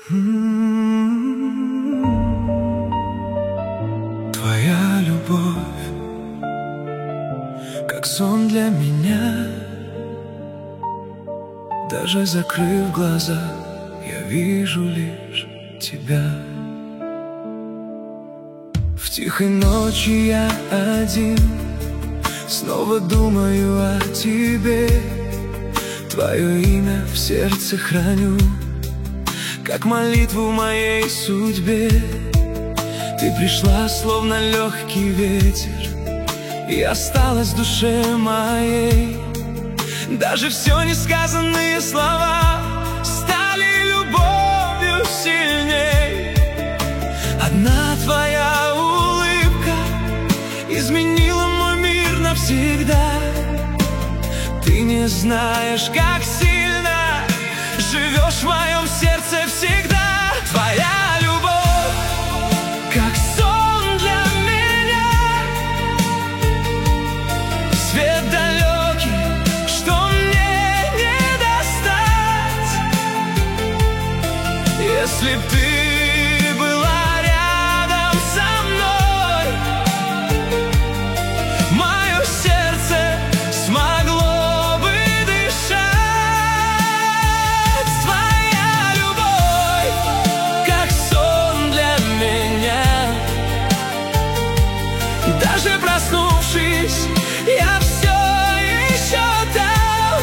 Твоя любовь, как сон для меня. Даже закрыв глаза, я вижу лишь тебя. В тихой ночи я один, снова думаю о тебе. Твое имя в сердце храню, как молитву моей судьбе. Ты пришла, словно легкий ветер, и осталась в душе моей. Даже все несказанные слова стали любовью сильней. Одна твоя улыбка изменила мой мир навсегда. Ты не знаешь, как сильно живешь в моем сердце всегда. Твоя любовь, как сон для меня, свет далекий, что мне не достать. Если б ты была рядом со мной, мое сердце смогло бы дышать. Твоя любовь, как сон для меня. Даже проснувшись, я все еще там,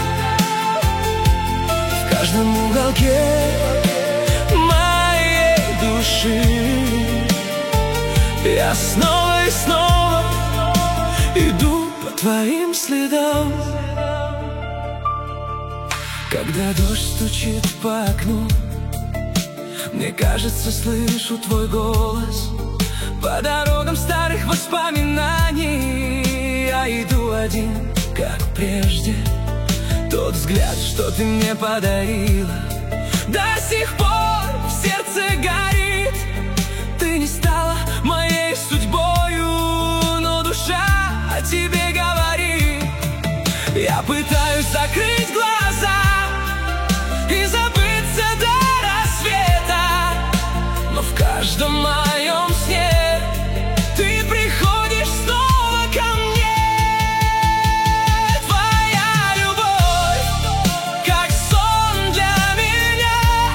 в каждом уголке моей души. Я снова и снова иду по твоим следам. Когда дождь стучит по окну, мне кажется, слышу твой голос. По дорогам старых воспоминаний я иду один, как прежде. Тот взгляд, что ты мне подарила, до сих пор в сердце горит. Ты не стала моей судьбою, но душа о тебе говорит. Я пытаюсь закрыть глаза и забыться до рассвета, но в каждом моем сне ты приходишь снова ко мне. Твоя любовь, как сон для меня,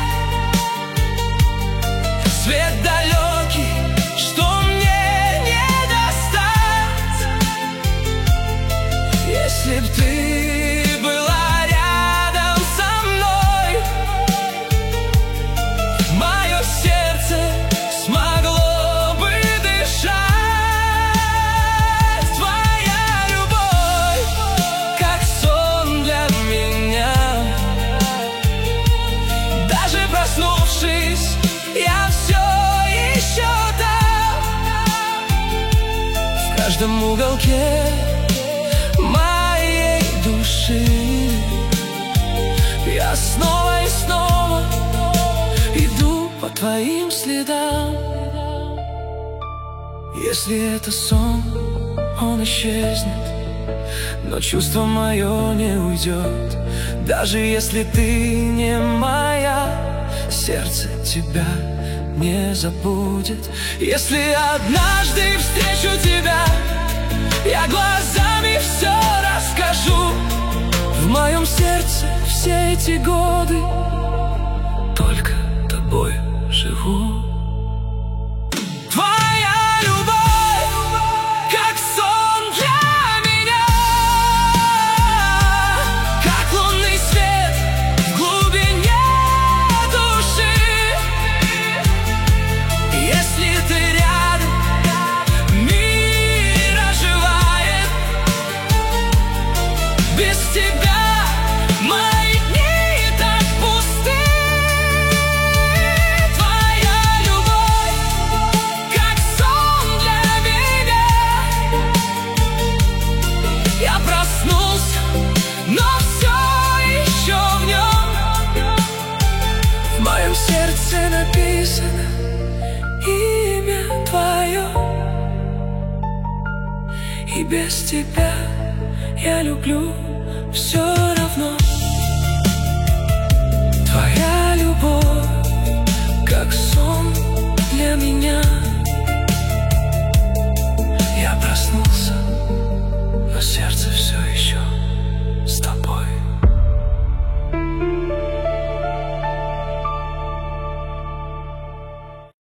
свет далекий, что мне не достать. Если б ты была рядом со мной, мое сердце смогло бы дышать. Твоя любовь, как сон для меня. Даже проснувшись, я все еще там, в каждом уголке моей души. Я снова и снова иду по твоим следам. Если это сон, он исчезнет, но чувство мое не уйдет. Даже если ты не моя, сердце тебя не забудет. Если однажды встречу тебя, я глазами все расскажу. В моем сердце все эти годы только тобой живу. Твоя любовь, как сон для меня, как лунный свет в глубине души. Если ты рядом, мир оживает. Без тебя мои дни так пусты. Твоя любовь, как сон для меня. Я проснулся, но все еще в нем. В моем сердце написано имя твое. И без тебя я люблю все